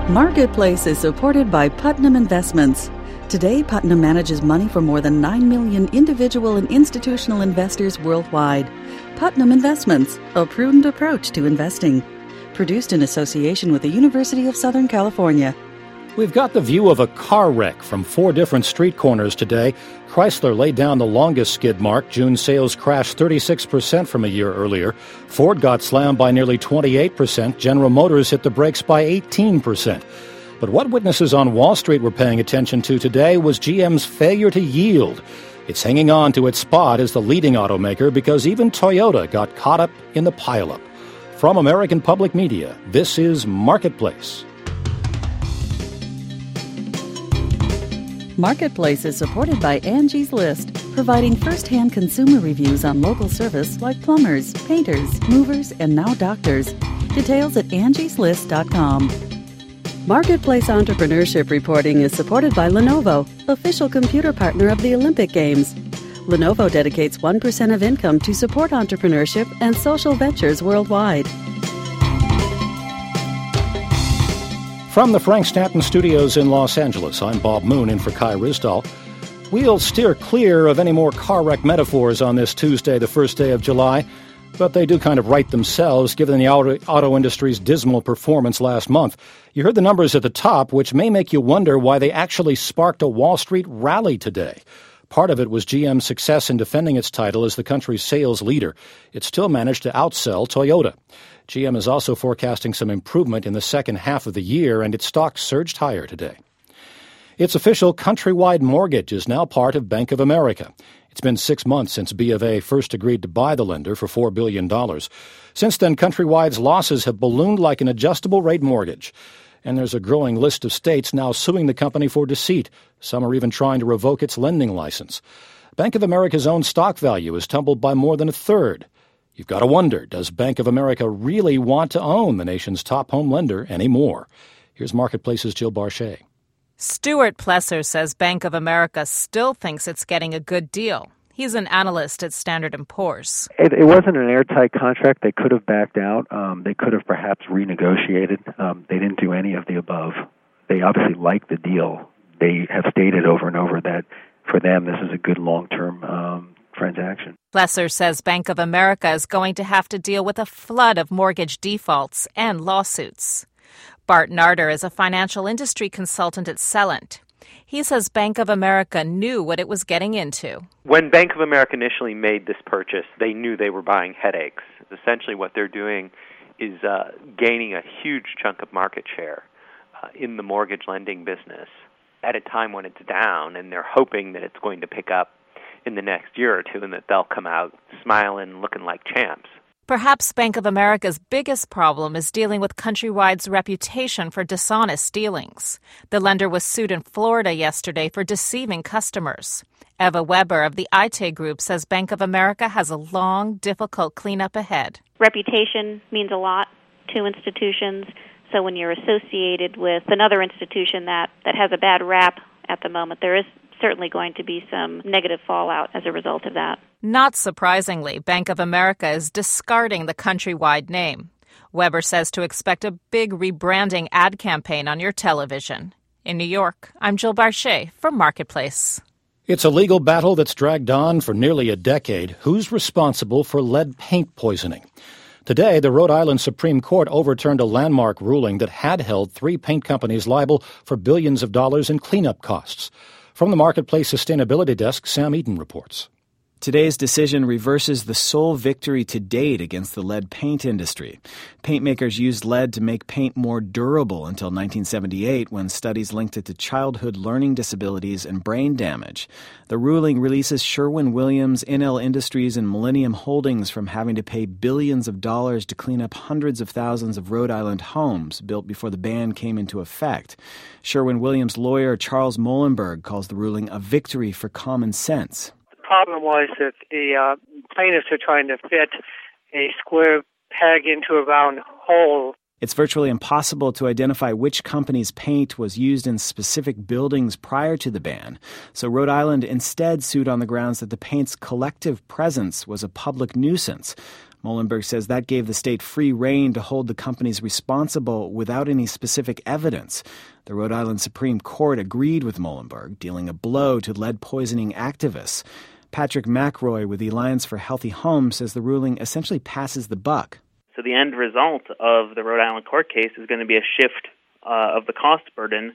Marketplace is supported by Putnam Investments. Today, Putnam manages money for more than 9 million individual and institutional investors worldwide. Putnam Investments, a prudent approach to investing. Produced in association with the University of Southern California. We've got the view of a car wreck from 4 different street corners today. Chrysler laid down the longest skid mark. June sales crashed 36% from a year earlier. Ford got slammed by nearly 28%. General Motors hit the brakes by 18%. But what witnesses on Wall Street were paying attention to today was GM's failure to yield. It's hanging on to its spot as the leading automaker because even Toyota got caught up in the pileup. From American Public Media, this is Marketplace. Marketplace is supported by Angie's List, providing first-hand consumer reviews on local service like plumbers, painters, movers, and now doctors. Details at angieslist.com. Marketplace Entrepreneurship Reporting is supported by Lenovo, official computer partner of the Olympic Games. Lenovo dedicates 1% of income to support entrepreneurship and social ventures worldwide. From the Frank Stanton Studios in Los Angeles, I'm Bob Moon in for Kai Ryssdal. We'll steer clear of any more car wreck metaphors on this Tuesday, the first day of July, but they do kind of write themselves given the auto industry's dismal performance last month. You heard the numbers at the top, which may make you wonder why they actually sparked a Wall Street rally today. Part of it was GM's success in defending its title as the country's sales leader. It still managed to outsell Toyota. GM is also forecasting some improvement in the second half of the year, and its stock surged higher today. Its official Countrywide mortgage is now part of Bank of America. It's been 6 months since B of A first agreed to buy the lender for $4 billion. Since then, Countrywide's losses have ballooned like an adjustable rate mortgage. And there's a growing list of states now suing the company for deceit. Some are even trying to revoke its lending license. Bank of America's own stock value has tumbled by more than a third. You've got to wonder, does Bank of America really want to own the nation's top home lender anymore? Here's Marketplace's Jill Barchet. Stuart Plesser says Bank of America still thinks it's getting a good deal. He's an analyst at Standard & Poor's. It wasn't an airtight contract. They could have backed out. They could have perhaps renegotiated. They didn't do any of the above. They obviously like the deal. They have stated over and over that for them this is a good long-term transaction. Plesser says Bank of America is going to have to deal with a flood of mortgage defaults and lawsuits. Bart Narder is a financial industry consultant at Celent. He says Bank of America knew what it was getting into. When Bank of America initially made this purchase, they knew they were buying headaches. Essentially what they're doing is gaining a huge chunk of market share in the mortgage lending business at a time when it's down, and they're hoping that it's going to pick up in the next year or two and that they'll come out smiling, looking like champs. Perhaps Bank of America's biggest problem is dealing with Countrywide's reputation for dishonest dealings. The lender was sued in Florida yesterday for deceiving customers. Eva Weber of the IT Group says Bank of America has a long, difficult cleanup ahead. Reputation means a lot to institutions, so when you're associated with another institution that has a bad rap at the moment, there is certainly going to be some negative fallout as a result of that. Not surprisingly, Bank of America is discarding the Countrywide name. Weber says to expect a big rebranding ad campaign on your television. In New York, I'm Jill Barchet for Marketplace. It's a legal battle that's dragged on for nearly a decade. Who's responsible for lead paint poisoning? Today, the Rhode Island Supreme Court overturned a landmark ruling that had held 3 paint companies liable for billions of dollars in cleanup costs. From the Marketplace Sustainability Desk, Sam Eaton reports. Today's decision reverses the sole victory to date against the lead paint industry. Paint makers used lead to make paint more durable until 1978, when studies linked it to childhood learning disabilities and brain damage. The ruling releases Sherwin-Williams, Inel Industries, and Millennium Holdings from having to pay billions of dollars to clean up hundreds of thousands of Rhode Island homes built before the ban came into effect. Sherwin-Williams lawyer Charles Molenberg calls the ruling a victory for common sense. The problem was that the plaintiffs are trying to fit a square peg into a round hole. It's virtually impossible to identify which company's paint was used in specific buildings prior to the ban, so Rhode Island instead sued on the grounds that the paint's collective presence was a public nuisance. Molenberg says that gave the state free rein to hold the companies responsible without any specific evidence. The Rhode Island Supreme Court agreed with Molenberg, dealing a blow to lead poisoning activists. Patrick McRoy with the Alliance for Healthy Homes says the ruling essentially passes the buck. So the end result of the Rhode Island court case is going to be a shift of the cost burden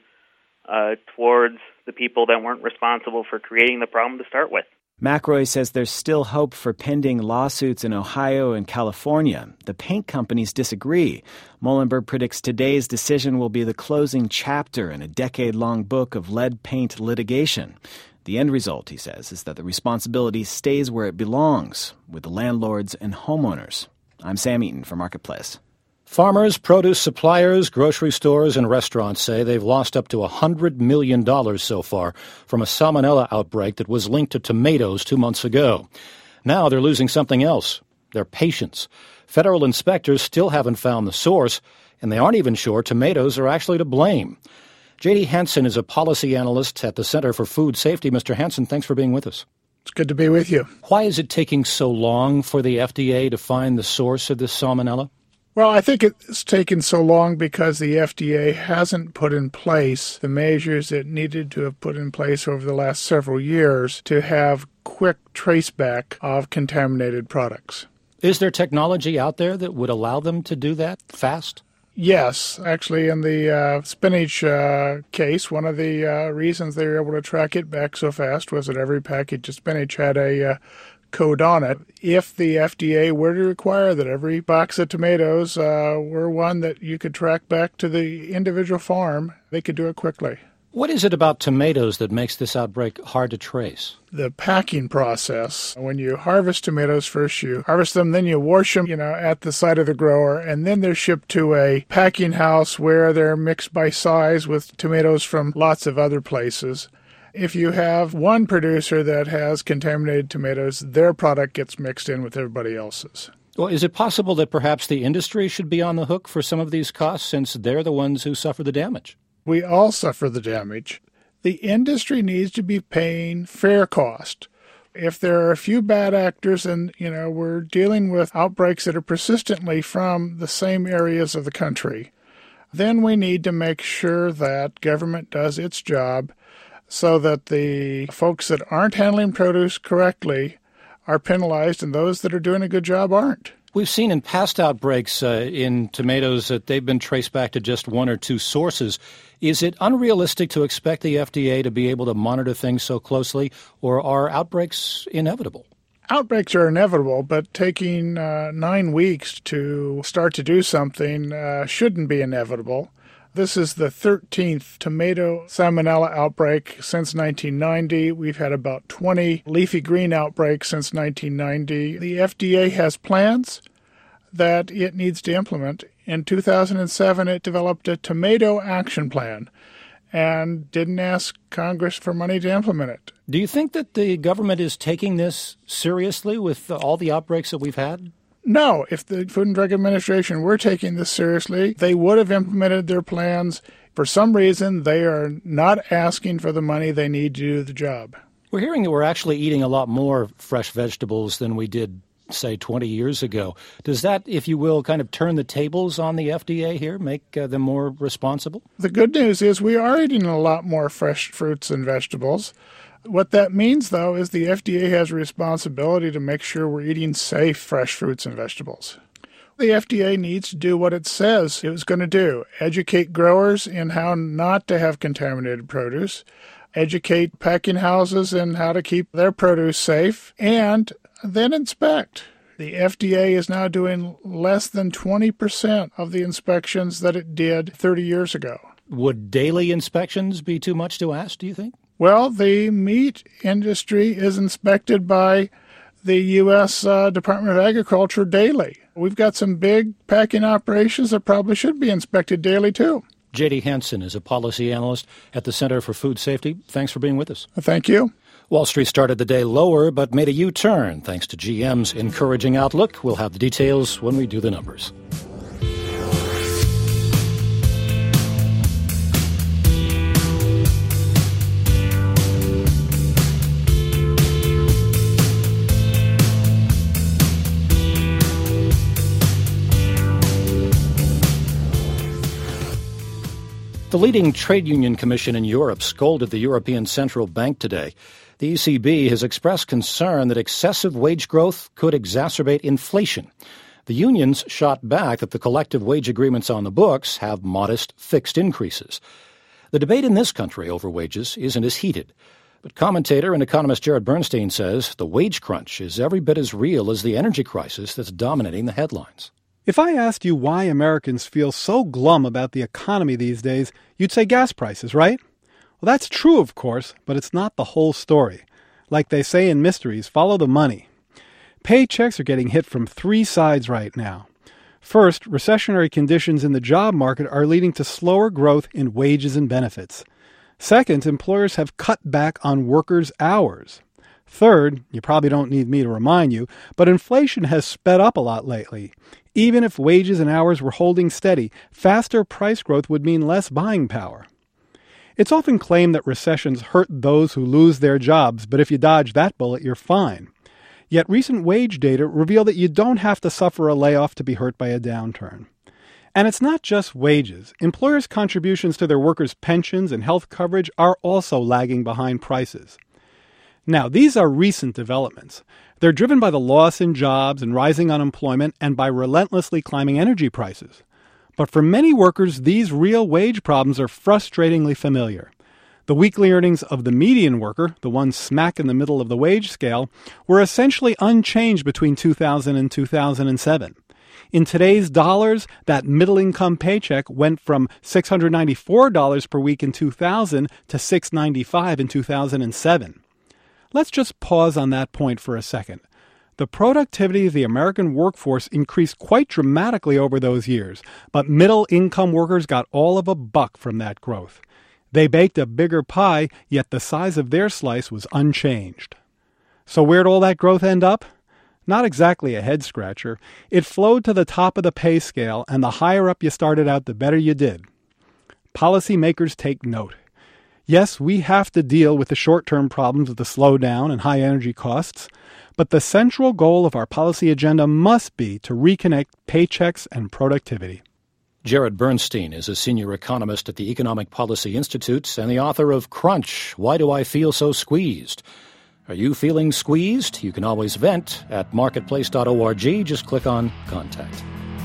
towards the people that weren't responsible for creating the problem to start with. McRoy says there's still hope for pending lawsuits in Ohio and California. The paint companies disagree. Molenberg predicts today's decision will be the closing chapter in a decade-long book of lead paint litigation. The end result, he says, is that the responsibility stays where it belongs, with the landlords and homeowners. I'm Sam Eaton for Marketplace. Farmers, produce suppliers, grocery stores, and restaurants say they've lost up to $100 million so far from a salmonella outbreak that was linked to tomatoes 2 months ago. Now they're losing something else, their patience. Federal inspectors still haven't found the source, and they aren't even sure tomatoes are actually to blame. J.D. Hansen is a policy analyst at the Center for Food Safety. Mr. Hansen, thanks for being with us. It's good to be with you. Why is it taking so long for the FDA to find the source of this salmonella? Well, I think it's taken so long because the FDA hasn't put in place the measures it needed to have put in place over the last several years to have quick traceback of contaminated products. Is there technology out there that would allow them to do that fast? Yes. Actually, in the spinach case, one of the reasons they were able to track it back so fast was that every package of spinach had a code on it. If the FDA were to require that every box of tomatoes were one that you could track back to the individual farm, they could do it quickly. What is it about tomatoes that makes this outbreak hard to trace? The packing process. When you harvest tomatoes, first you harvest them, then you wash them, at the site of the grower, and then they're shipped to a packing house where they're mixed by size with tomatoes from lots of other places. If you have one producer that has contaminated tomatoes, their product gets mixed in with everybody else's. Well, is it possible that perhaps the industry should be on the hook for some of these costs since they're the ones who suffer the damage? We all suffer the damage. The industry needs to be paying fair cost. If there are a few bad actors and, we're dealing with outbreaks that are persistently from the same areas of the country, then we need to make sure that government does its job so that the folks that aren't handling produce correctly are penalized and those that are doing a good job aren't. We've seen in past outbreaks in tomatoes that they've been traced back to just one or two sources. Is it unrealistic to expect the FDA to be able to monitor things so closely, or are outbreaks inevitable? Outbreaks are inevitable, but taking 9 weeks to start to do something shouldn't be inevitable. This is the 13th tomato salmonella outbreak since 1990. We've had about 20 leafy green outbreaks since 1990. The FDA has plans that it needs to implement. In 2007, it developed a tomato action plan and didn't ask Congress for money to implement it. Do you think that the government is taking this seriously with all the outbreaks that we've had? No, if the Food and Drug Administration were taking this seriously, they would have implemented their plans. For some reason, they are not asking for the money they need to do the job. We're hearing that we're actually eating a lot more fresh vegetables than we did, say, 20 years ago. Does that, if you will, kind of turn the tables on the FDA here, make them more responsible? The good news is we are eating a lot more fresh fruits and vegetables. What that means, though, is the FDA has a responsibility to make sure we're eating safe, fresh fruits and vegetables. The FDA needs to do what it says it was going to do, educate growers in how not to have contaminated produce, educate packing houses in how to keep their produce safe, and then inspect. The FDA is now doing less than 20% of the inspections that it did 30 years ago. Would daily inspections be too much to ask, do you think? Well, the meat industry is inspected by the U.S. Department of Agriculture daily. We've got some big packing operations that probably should be inspected daily, too. J.D. Hansen is a policy analyst at the Center for Food Safety. Thanks for being with us. Thank you. Wall Street started the day lower but made a U-turn thanks to GM's encouraging outlook. We'll have the details when we do the numbers. The leading trade union commission in Europe scolded the European Central Bank today. The ECB has expressed concern that excessive wage growth could exacerbate inflation. The unions shot back that the collective wage agreements on the books have modest fixed increases. The debate in this country over wages isn't as heated. But commentator and economist Jared Bernstein says the wage crunch is every bit as real as the energy crisis that's dominating the headlines. If I asked you why Americans feel so glum about the economy these days, you'd say gas prices, right? Well, that's true, of course, but it's not the whole story. Like they say in mysteries, follow the money. Paychecks are getting hit from three sides right now. First, recessionary conditions in the job market are leading to slower growth in wages and benefits. Second, employers have cut back on workers' hours. Third, you probably don't need me to remind you, but inflation has sped up a lot lately. Even if wages and hours were holding steady, faster price growth would mean less buying power. It's often claimed that recessions hurt those who lose their jobs, but if you dodge that bullet, you're fine. Yet recent wage data reveal that you don't have to suffer a layoff to be hurt by a downturn. And it's not just wages. Employers' contributions to their workers' pensions and health coverage are also lagging behind prices. Now, these are recent developments. They're driven by the loss in jobs and rising unemployment and by relentlessly climbing energy prices. But for many workers, these real wage problems are frustratingly familiar. The weekly earnings of the median worker, the one smack in the middle of the wage scale, were essentially unchanged between 2000 and 2007. In today's dollars, that middle-income paycheck went from $694 per week in 2000 to $695 in 2007. Let's just pause on that point for a second. The productivity of the American workforce increased quite dramatically over those years, but middle-income workers got all of a buck from that growth. They baked a bigger pie, yet the size of their slice was unchanged. So where'd all that growth end up? Not exactly a head-scratcher. It flowed to the top of the pay scale, and the higher up you started out, the better you did. Policymakers take note. Yes, we have to deal with the short-term problems of the slowdown and high energy costs, but the central goal of our policy agenda must be to reconnect paychecks and productivity. Jared Bernstein is a senior economist at the Economic Policy Institute and the author of Crunch, Why Do I Feel So Squeezed? Are you feeling squeezed? You can always vent at marketplace.org. Just click on Contact.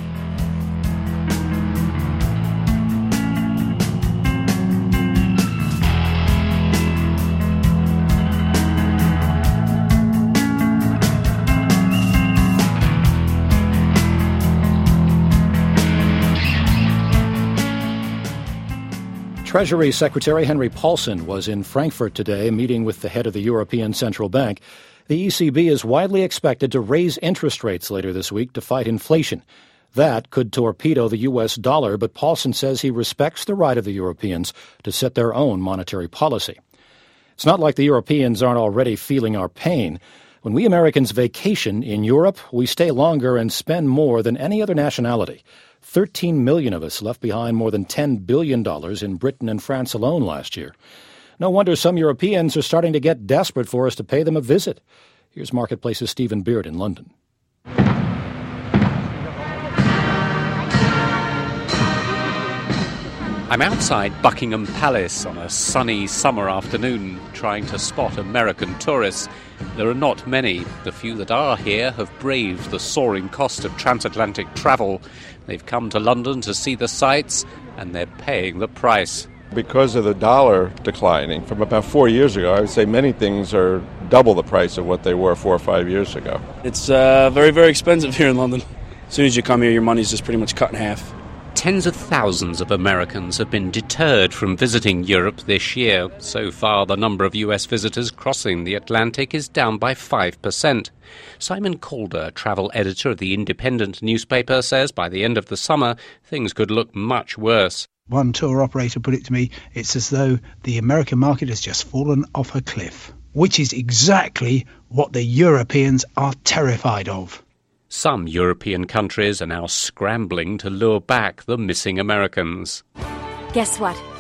Treasury Secretary Henry Paulson was in Frankfurt today, meeting with the head of the European Central Bank. The ECB is widely expected to raise interest rates later this week to fight inflation. That could torpedo the U.S. dollar, but Paulson says he respects the right of the Europeans to set their own monetary policy. It's not like the Europeans aren't already feeling our pain. When we Americans vacation in Europe, we stay longer and spend more than any other nationality. 13 million of us left behind more than $10 billion in Britain and France alone last year. No wonder some Europeans are starting to get desperate for us to pay them a visit. Here's Marketplace's Stephen Beard in London. I'm outside Buckingham Palace on a sunny summer afternoon, trying to spot American tourists. There are not many. The few that are here have braved the soaring cost of transatlantic travel. They've come to London to see the sights, and they're paying the price. Because of the dollar declining from about 4 years ago, I would say many things are double the price of what they were 4 or 5 years ago. It's very, very expensive here in London. As soon as you come here, your money's just pretty much cut in half. Tens of thousands of Americans have been deterred from visiting Europe this year. So far, the number of U.S. visitors crossing the Atlantic is down by 5%. Simon Calder, travel editor of the Independent newspaper, says by the end of the summer, things could look much worse. One tour operator put it to me, it's as though the American market has just fallen off a cliff, which is exactly what the Europeans are terrified of. Some European countries are now scrambling to lure back the missing Americans. Guess what?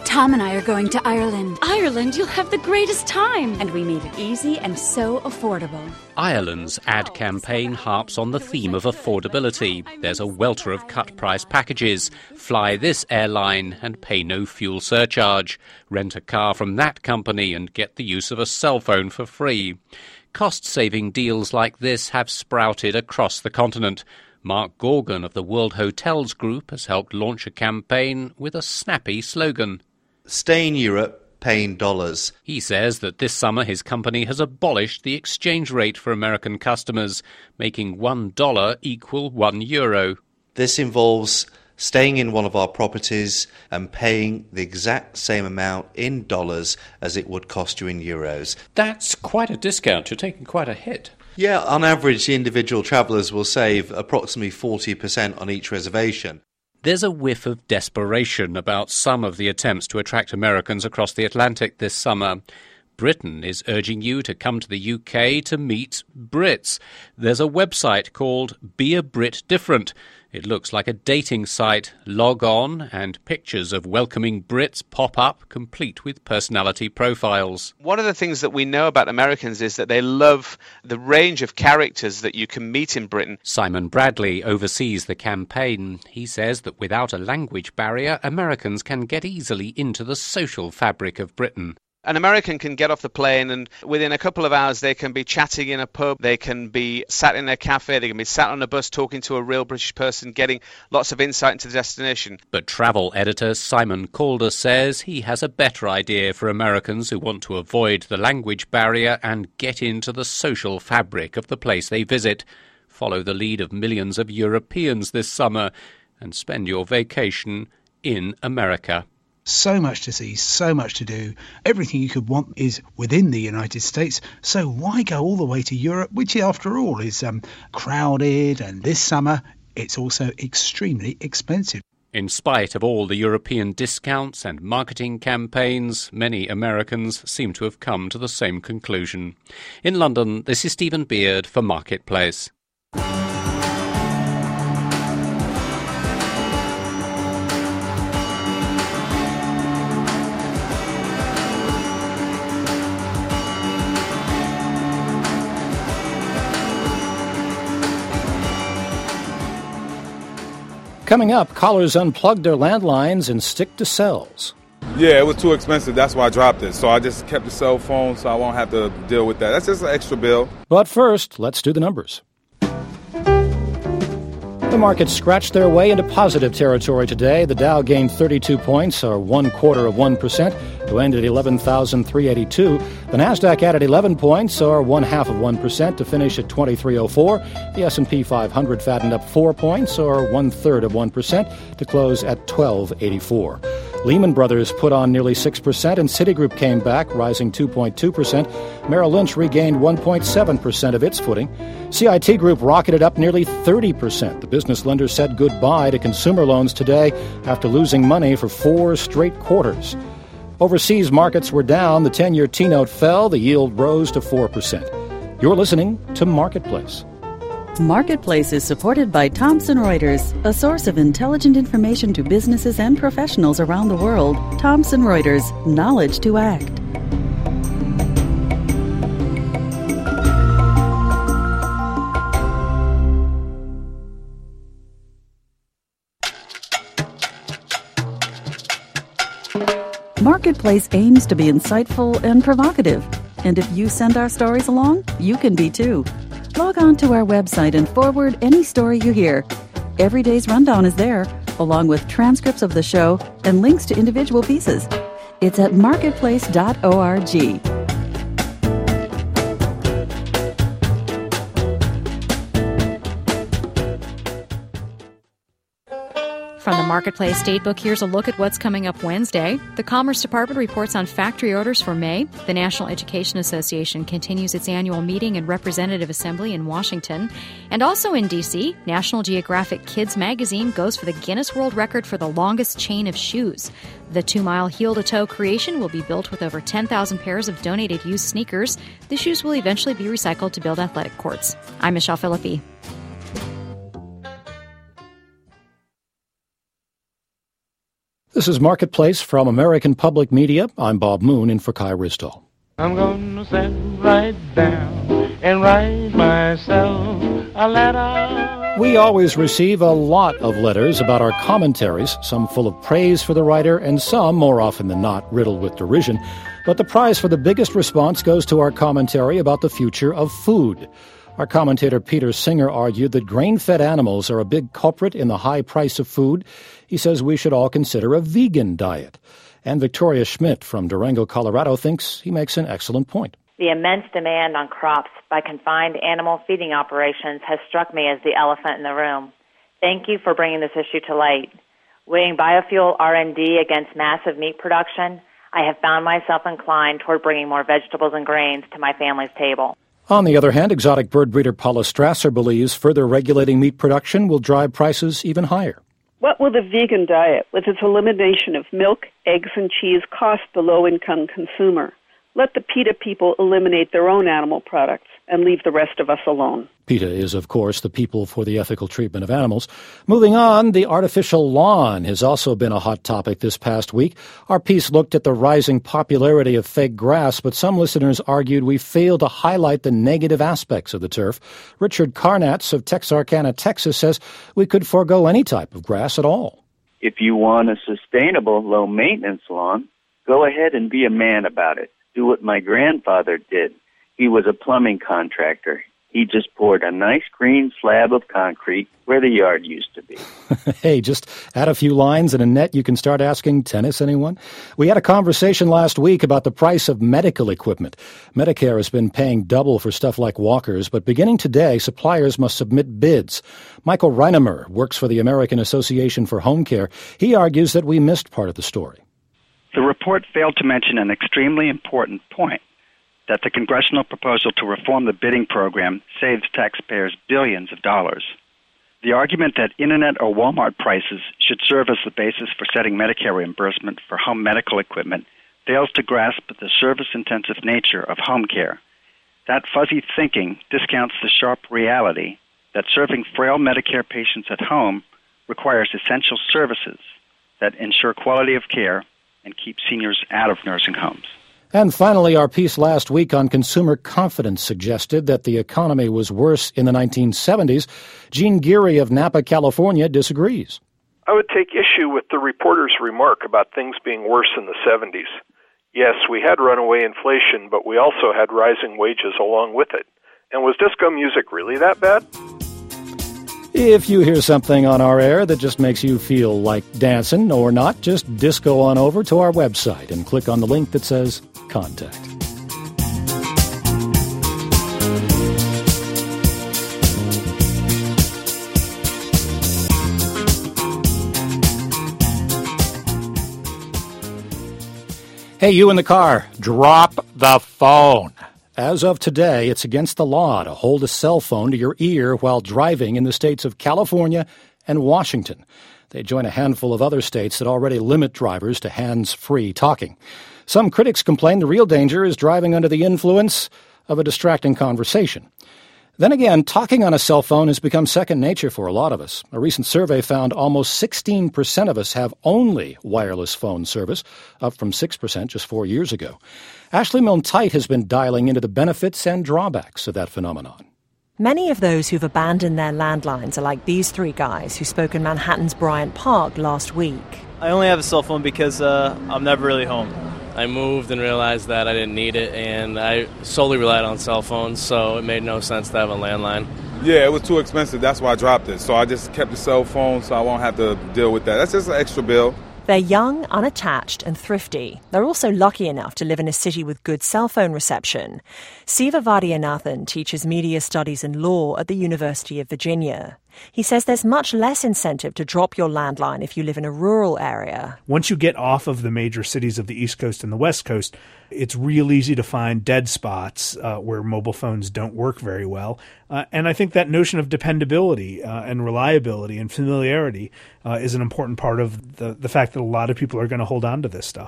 Tom and I are going to Ireland. Ireland, you'll have the greatest time. And we made it easy and so affordable. Ireland's ad campaign harps on the theme of affordability. There's a welter of cut-price packages. Fly this airline and pay no fuel surcharge. Rent a car from that company and get the use of a cell phone for free. Cost-saving deals like this have sprouted across the continent. Mark Gorgon of the World Hotels Group has helped launch a campaign with a snappy slogan. Stay in Europe, pay in dollars. He says that this summer his company has abolished the exchange rate for American customers, making $1 equal €1. This involves staying in one of our properties and paying the exact same amount in dollars as it would cost you in euros. That's quite a discount. You're taking quite a hit. Yeah, on average, the individual travellers will save approximately 40% on each reservation. There's a whiff of desperation about some of the attempts to attract Americans across the Atlantic this summer. Britain is urging you to come to the UK to meet Brits. There's a website called Be a Brit Different. It looks like a dating site. Log on and pictures of welcoming Brits pop up, complete with personality profiles. One of the things that we know about Americans is that they love the range of characters that you can meet in Britain. Simon Bradley oversees the campaign. He says that without a language barrier, Americans can get easily into the social fabric of Britain. An American can get off the plane and within a couple of hours they can be chatting in a pub, they can be sat in a cafe, they can be sat on a bus talking to a real British person, getting lots of insight into the destination. But travel editor Simon Calder says he has a better idea for Americans who want to avoid the language barrier and get into the social fabric of the place they visit. Follow the lead of millions of Europeans this summer and spend your vacation in America. So much to see, so much to do. Everything you could want is within the United States, so why go all the way to Europe, which after all is crowded, and this summer it's also extremely expensive. In spite of all the European discounts and marketing campaigns, many Americans seem to have come to the same conclusion. In London, this is Stephen Beard for Marketplace. Coming up, callers unplug their landlines and stick to cells. Yeah, it was too expensive. That's why I dropped it. So I just kept the cell phone so I won't have to deal with that. That's just an extra bill. But first, let's do the numbers. The markets scratched their way into positive territory today. The Dow gained 32 points, or 0.25%, to end at 11,382. The Nasdaq added 11 points, or 0.5%, to finish at 2304. The S&P 500 fattened up 4 points, or 0.33%, to close at 1284. Lehman Brothers put on nearly 6%, and Citigroup came back, rising 2.2%. Merrill Lynch regained 1.7% of its footing. CIT Group rocketed up nearly 30%. The business lender said goodbye to consumer loans today after losing money for 4 straight quarters. Overseas markets were down. The 10-year T-note fell. The yield rose to 4%. You're listening to Marketplace. Marketplace is supported by Thomson Reuters, a source of intelligent information to businesses and professionals around the world. Thomson Reuters, knowledge to act. Marketplace aims to be insightful and provocative. And if you send our stories along, you can be too. Log on to our website and forward any story you hear. Every day's rundown is there, along with transcripts of the show and links to individual pieces. It's at marketplace.org. From the Marketplace Datebook, here's a look at what's coming up Wednesday. The Commerce Department reports on factory orders for May. The National Education Association continues its annual meeting and representative assembly in Washington. And also in D.C., National Geographic Kids magazine goes for the Guinness World Record for the longest chain of shoes. The 2-mile heel-to-toe creation will be built with over 10,000 pairs of donated used sneakers. The shoes will eventually be recycled to build athletic courts. I'm Michelle Philippi. This is Marketplace from American Public Media. I'm Bob Moon in for Kai Risdall. I'm gonna sit right down and write myself a letter. We always receive a lot of letters about our commentaries, some full of praise for the writer and some, more often than not, riddled with derision. But the prize for the biggest response goes to our commentary about the future of food. Our commentator Peter Singer argued that grain-fed animals are a big culprit in the high price of food. He says we should all consider a vegan diet. And Victoria Schmidt from Durango, Colorado, thinks he makes an excellent point. The immense demand on crops by confined animal feeding operations has struck me as the elephant in the room. Thank you for bringing this issue to light. Weighing biofuel R&D against massive meat production, I have found myself inclined toward bringing more vegetables and grains to my family's table. On the other hand, exotic bird breeder Paula Strasser believes further regulating meat production will drive prices even higher. What will the vegan diet, with its elimination of milk, eggs, and cheese, cost the low-income consumer? Let the PETA people eliminate their own animal products and leave the rest of us alone. PETA is, of course, the People for the Ethical Treatment of Animals. Moving on, the artificial lawn has also been a hot topic this past week. Our piece looked at the rising popularity of fake grass, but some listeners argued we failed to highlight the negative aspects of the turf. Richard Karnatz of Texarkana, Texas, says we could forego any type of grass at all. If you want a sustainable, low-maintenance lawn, go ahead and be a man about it. Do what my grandfather did. He was a plumbing contractor. He just poured a nice green slab of concrete where the yard used to be. Hey, just add a few lines and a net you can start asking tennis, anyone? We had a conversation last week about the price of medical equipment. Medicare has been paying double for stuff like walkers, but beginning today, suppliers must submit bids. Michael Reinemer works for the American Association for Home Care. He argues that we missed part of the story. The report failed to mention an extremely important point, that the congressional proposal to reform the bidding program saves taxpayers billions of dollars. The argument that Internet or Walmart prices should serve as the basis for setting Medicare reimbursement for home medical equipment fails to grasp the service-intensive nature of home care. That fuzzy thinking discounts the sharp reality that serving frail Medicare patients at home requires essential services that ensure quality of care and keep seniors out of nursing homes. And finally, our piece last week on consumer confidence suggested that the economy was worse in the 1970s. Gene Geary of Napa, California, disagrees. I would take issue with the reporter's remark about things being worse in the 70s. Yes, we had runaway inflation, but we also had rising wages along with it. And was disco music really that bad? If you hear something on our air that just makes you feel like dancing or not, just disco on over to our website and click on the link that says Contact. Hey, you in the car, drop the phone. As of today, it's against the law to hold a cell phone to your ear while driving in the states of California and Washington. They join a handful of other states that already limit drivers to hands-free talking. Some critics complain the real danger is driving under the influence of a distracting conversation. Then again, talking on a cell phone has become second nature for a lot of us. A recent survey found almost 16% of us have only wireless phone service, up from 6% just 4 years ago. Ashley Milne-Tite has been dialing into the benefits and drawbacks of that phenomenon. Many of those who've abandoned their landlines are like these three guys who spoke in Manhattan's Bryant Park last week. I only have a cell phone because I'm never really home. I moved and realized that I didn't need it, and I solely relied on cell phones, so it made no sense to have a landline. Yeah, it was too expensive. That's why I dropped it. So I just kept the cell phone so I won't have to deal with that. That's just an extra bill. They're young, unattached, and thrifty. They're also lucky enough to live in a city with good cell phone reception. Siva Vaidyanathan teaches media studies and law at the University of Virginia. He says there's much less incentive to drop your landline if you live in a rural area. Once you get off of the major cities of the East Coast and the West Coast, it's real easy to find dead spots where mobile phones don't work very well. And I think that notion of dependability and reliability and familiarity is an important part of the fact that a lot of people are going to hold on to this stuff.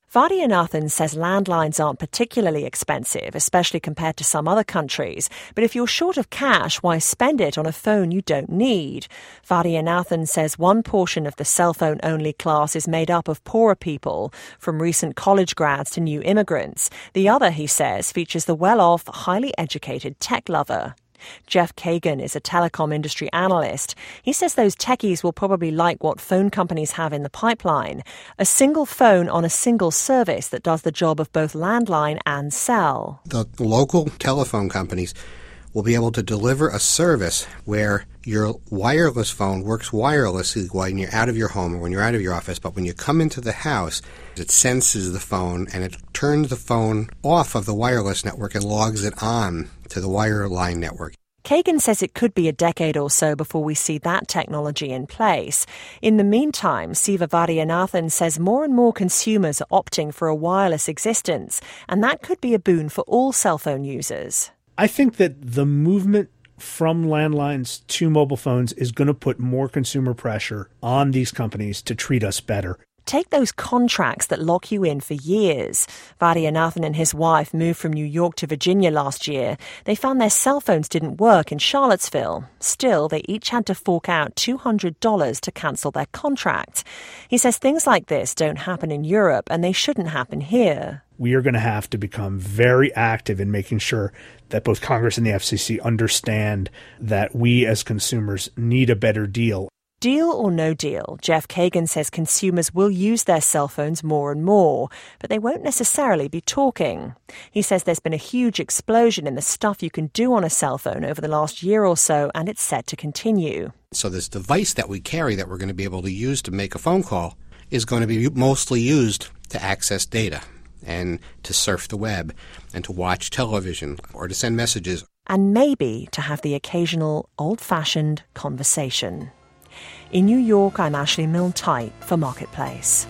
Vaidyanathan says landlines aren't particularly expensive, especially compared to some other countries. But if you're short of cash, why spend it on a phone you don't need? Vaidyanathan says one portion of the cell phone-only class is made up of poorer people, from recent college grads to new immigrants. The other, he says, features the well-off, highly educated tech lover. Jeff Kagan is a telecom industry analyst. He says those techies will probably like what phone companies have in the pipeline, a single phone on a single service that does the job of both landline and cell. The local telephone companies will be able to deliver a service where your wireless phone works wirelessly when you're out of your home or when you're out of your office, but when you come into the house, it senses the phone and it turns the phone off of the wireless network and logs it on to the wireline network. Kagan says it could be a decade or so before we see that technology in place. In the meantime, Siva Vaidyanathan says more and more consumers are opting for a wireless existence, and that could be a boon for all cell phone users. I think that the movement from landlines to mobile phones is going to put more consumer pressure on these companies to treat us better. Take those contracts that lock you in for years. Vaidyanathan and his wife moved from New York to Virginia last year. They found their cell phones didn't work in Charlottesville. Still, they each had to fork out $200 to cancel their contract. He says things like this don't happen in Europe, and they shouldn't happen here. We are going to have to become very active in making sure that both Congress and the FCC understand that we as consumers need a better deal. Deal or no deal, Jeff Kagan says consumers will use their cell phones more and more, but they won't necessarily be talking. He says there's been a huge explosion in the stuff you can do on a cell phone over the last year or so, and it's set to continue. So this device that we carry that we're going to be able to use to make a phone call is going to be mostly used to access data and to surf the web and to watch television or to send messages. And maybe to have the occasional old-fashioned conversation. In New York, I'm Ashley Milne-Tyte for Marketplace.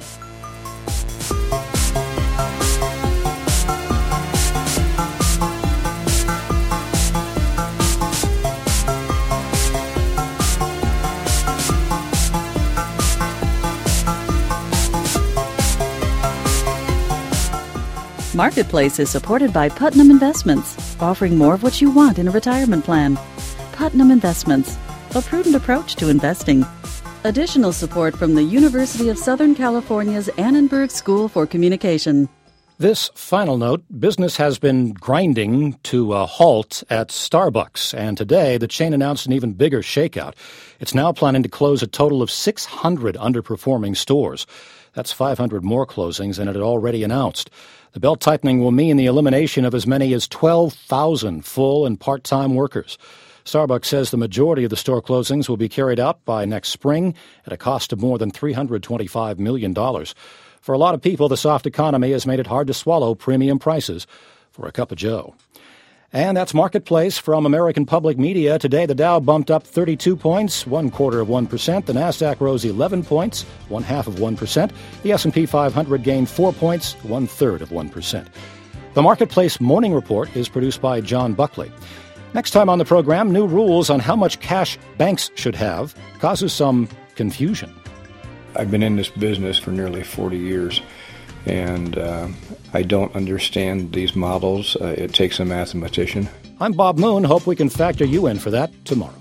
Marketplace is supported by Putnam Investments, offering more of what you want in a retirement plan. Putnam Investments, a prudent approach to investing. Additional support from the University of Southern California's Annenberg School for Communication. This final note, business has been grinding to a halt at Starbucks, and today the chain announced an even bigger shakeout. It's now planning to close a total of 600 underperforming stores. That's 500 more closings than it had already announced. The belt-tightening will mean the elimination of as many as 12,000 full and part-time workers. Starbucks says the majority of the store closings will be carried out by next spring at a cost of more than $325 million. For a lot of people, the soft economy has made it hard to swallow premium prices for a cup of joe. And that's Marketplace from American Public Media. Today, the Dow bumped up 32 points, 1/4%. The Nasdaq rose 11 points, 0.5%. The S&P 500 gained 4 points, 1/3%. The Marketplace Morning Report is produced by John Buckley. Next time on the program, new rules on how much cash banks should have causes some confusion. I've been in this business for nearly 40 years, and I don't understand these models. It takes a mathematician. I'm Bob Moon. Hope we can factor you in for that tomorrow.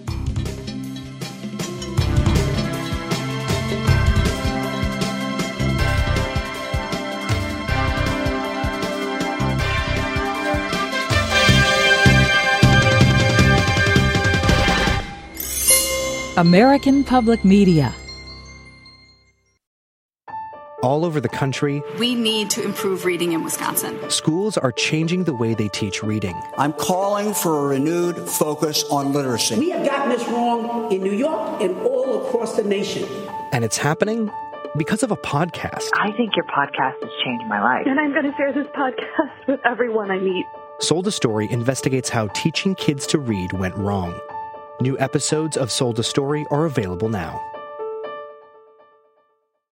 American Public Media. All over the country, we need to improve reading in Wisconsin. Schools are changing the way they teach reading. I'm calling for a renewed focus on literacy. We have gotten this wrong in New York and all across the nation. And it's happening because of a podcast. I think your podcast has changed my life. And I'm going to share this podcast with everyone I meet. Sold a Story investigates how teaching kids to read went wrong. New episodes of Sold a Story are available now.